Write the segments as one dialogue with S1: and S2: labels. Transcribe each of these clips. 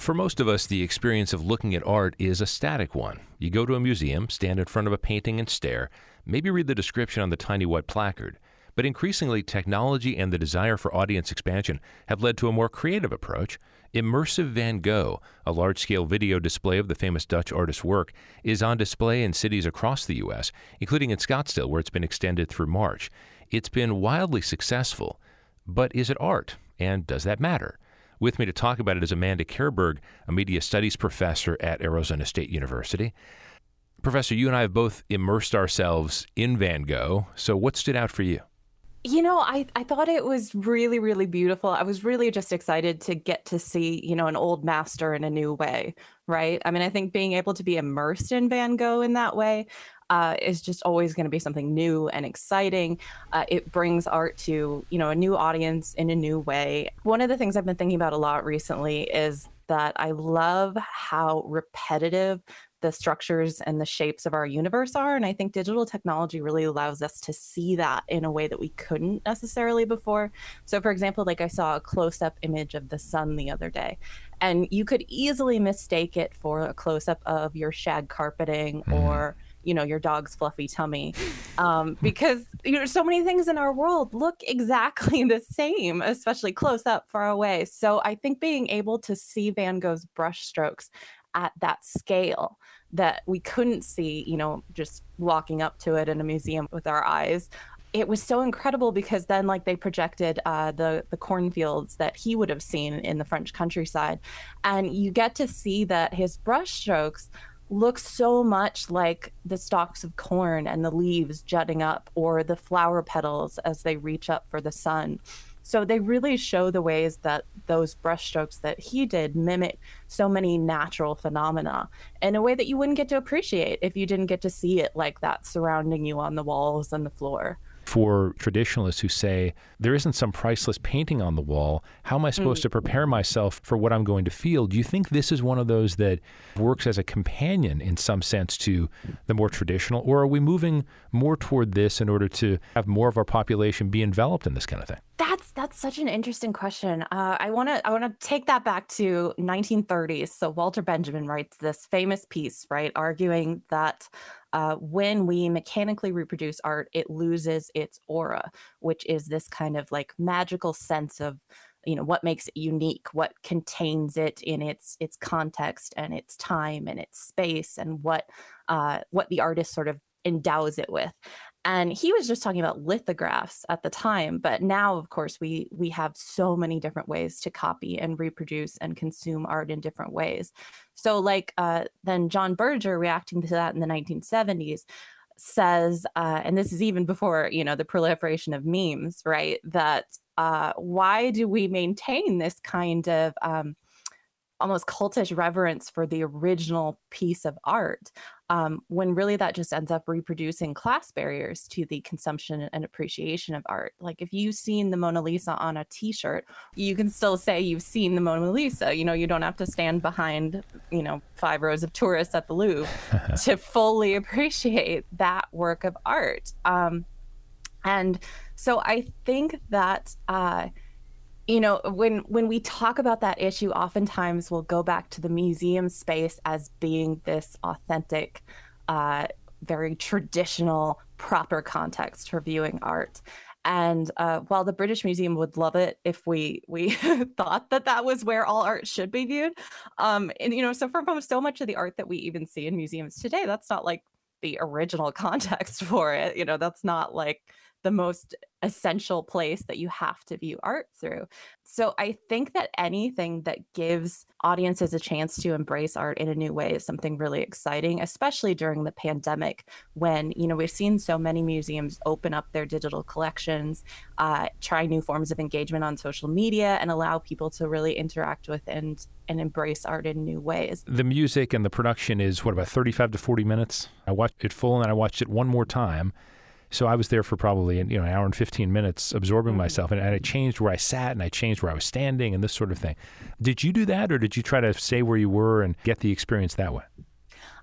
S1: For most of us, the experience of looking at art is a static one. You go to a museum, stand in front of a painting and stare, maybe read the description on the tiny white placard. But increasingly, technology and the desire for audience expansion have led to a more creative approach. Immersive Van Gogh, a large-scale video display of the famous Dutch artist's work, is on display in cities across the U.S., including in Scottsdale, where it's been extended through March. It's been wildly successful. But is it art? And does that matter? With me to talk about it is Amanda Kerberg, a media studies professor at Arizona State University. Professor, you and I have both immersed ourselves in Van Gogh. So what stood out for you?
S2: You know, I thought it was really, really beautiful. I was really just excited to get to see, an old master in a new way, right? I mean, I think being able to be immersed in Van Gogh in that way is just always going to be something new and exciting. It brings art to, a new audience in a new way. One of the things I've been thinking about a lot recently is that I love how repetitive the structures and the shapes of our universe are. And I think digital technology really allows us to see that in a way that we couldn't necessarily before. So for example, like I saw a close-up image of the sun the other day, and you could easily mistake it for a close-up of your shag carpeting or your dog's fluffy tummy, because so many things in our world look exactly the same, especially close up, far away. So I think being able to see Van Gogh's brush strokes at that scale that we couldn't see, just walking up to it in a museum with our eyes, it was so incredible because then they projected the cornfields that he would have seen in the French countryside, and you get to see that his brush strokes look so much like the stalks of corn and the leaves jutting up, or the flower petals as they reach up for the sun. So they really show the ways that those brushstrokes that he did mimic so many natural phenomena in a way that you wouldn't get to appreciate if you didn't get to see it like that surrounding you on the walls and the floor.
S1: For traditionalists who say, there isn't some priceless painting on the wall, how am I supposed to prepare myself for what I'm going to feel? Do you think this is one of those that works as a companion in some sense to the more traditional, or are we moving more toward this in order to have more of our population be enveloped in this kind of thing?
S2: That's such an interesting question. I want to take that back to 1930s. So Walter Benjamin writes this famous piece, right, arguing that when we mechanically reproduce art, it loses its aura, which is this kind of magical sense of what makes it unique, what contains it in its context and its time and its space, and what the artist sort of endows it with. And he was just talking about lithographs at the time, but now, of course, we have so many different ways to copy and reproduce and consume art in different ways. So then John Berger, reacting to that in the 1970s, says, and this is even before, the proliferation of memes, right, that why do we maintain this kind of almost cultish reverence for the original piece of art, when really that just ends up reproducing class barriers to the consumption and appreciation of art. Like if you've seen the Mona Lisa on a t-shirt, you can still say you've seen the Mona Lisa. You don't have to stand behind, 5 rows of tourists at the Louvre to fully appreciate that work of art. And so I think that, when we talk about that issue, oftentimes we'll go back to the museum space as being this authentic, very traditional, proper context for viewing art. And while the British Museum would love it if we thought that was where all art should be viewed, so for so much of the art that we even see in museums today, that's not the original context for it. That's not the most essential place that you have to view art through. So I think that anything that gives audiences a chance to embrace art in a new way is something really exciting, especially during the pandemic when, we've seen so many museums open up their digital collections, try new forms of engagement on social media, and allow people to really interact with and embrace art in new ways.
S1: The music and the production is, about 35 to 40 minutes? I watched it full and then I watched it one more time. So I was there for probably an hour and 15 minutes absorbing myself, and I changed where I sat and I changed where I was standing and this sort of thing. Did you do that, or did you try to stay where you were and get the experience that way?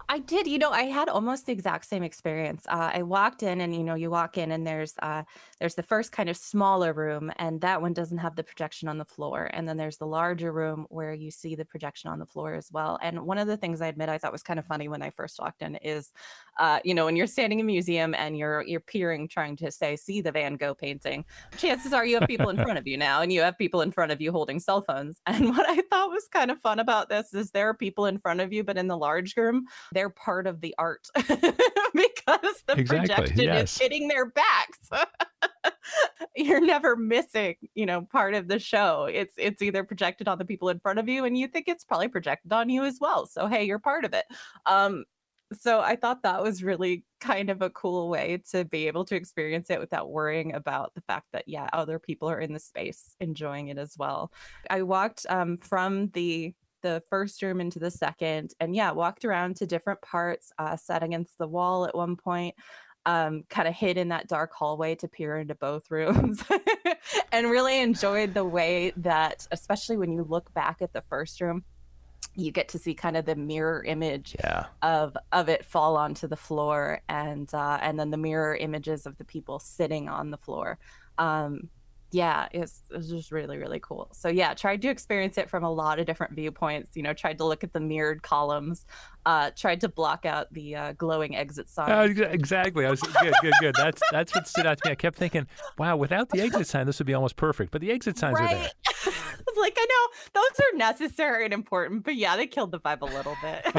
S2: I did. I had almost the exact same experience. I walked in, and you walk in, and there's the first kind of smaller room, and that one doesn't have the projection on the floor. And then there's the larger room where you see the projection on the floor as well. And one of the things I admit I thought was kind of funny when I first walked in is, when you're standing in a museum and you're peering, trying to see the Van Gogh painting. Chances are you have people in front of you now, and you have people in front of you holding cell phones. And what I thought was kind of fun about this is there are people in front of you, but in the large room, they're part of the art because the projection is hitting their backs. You're never missing, part of the show. It's either projected on the people in front of you, and you think it's probably projected on you as well. So hey, you're part of it. So I thought that was really kind of a cool way to be able to experience it without worrying about the fact that, yeah, other people are in the space enjoying it as well. I walked from the first room into the second, and yeah, walked around to different parts, sat against the wall at one point, kind of hid in that dark hallway to peer into both rooms, and really enjoyed the way that, especially when you look back at the first room, you get to see kind of the mirror image of it fall onto the floor, and then the mirror images of the people sitting on the floor. Yeah, it was just really, really cool. So yeah, tried to experience it from a lot of different viewpoints, tried to look at the mirrored columns, tried to block out the glowing exit signs.
S1: Exactly. I was good. That's what stood out to me. I kept thinking, wow, without the exit sign, this would be almost perfect. But the exit signs are there.
S2: I was like, I know those are necessary and important, but yeah, they killed the vibe a little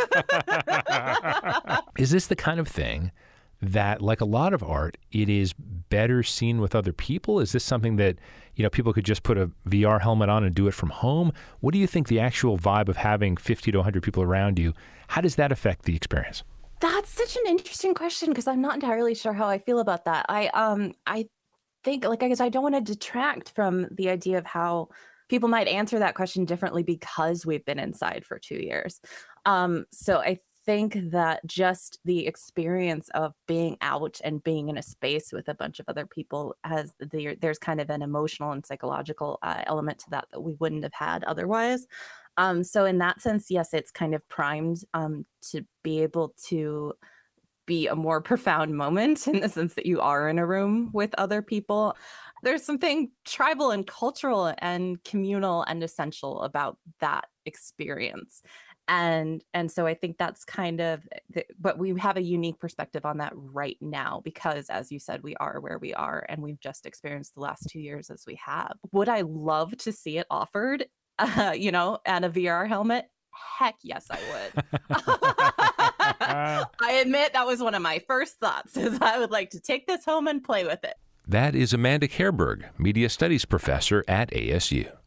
S2: bit.
S1: Is this the kind of thing that, like a lot of art, it is better seen with other people? Is this something that, people could just put a VR helmet on and do it from home? What do you think the actual vibe of having 50 to 100 people around you, how does that affect the experience?
S2: That's such an interesting question, because I'm not entirely sure how I feel about that. I think, I guess I don't want to detract from the idea of how people might answer that question differently because we've been inside for 2 years. So I think that just the experience of being out and being in a space with a bunch of other people there's kind of an emotional and psychological element to that we wouldn't have had otherwise. So in that sense, yes, it's kind of primed to be able to be a more profound moment, in the sense that you are in a room with other people. There's something tribal and cultural and communal and essential about that experience. And so I think that's kind of, but we have a unique perspective on that right now, because as you said, we are where we are, and we've just experienced the last 2 years as we have. Would I love to see it offered, and a VR helmet? Heck yes, I would. I admit that was one of my first thoughts, is I would like to take this home and play with it.
S1: That is Amanda Kerberg, Media Studies Professor at ASU.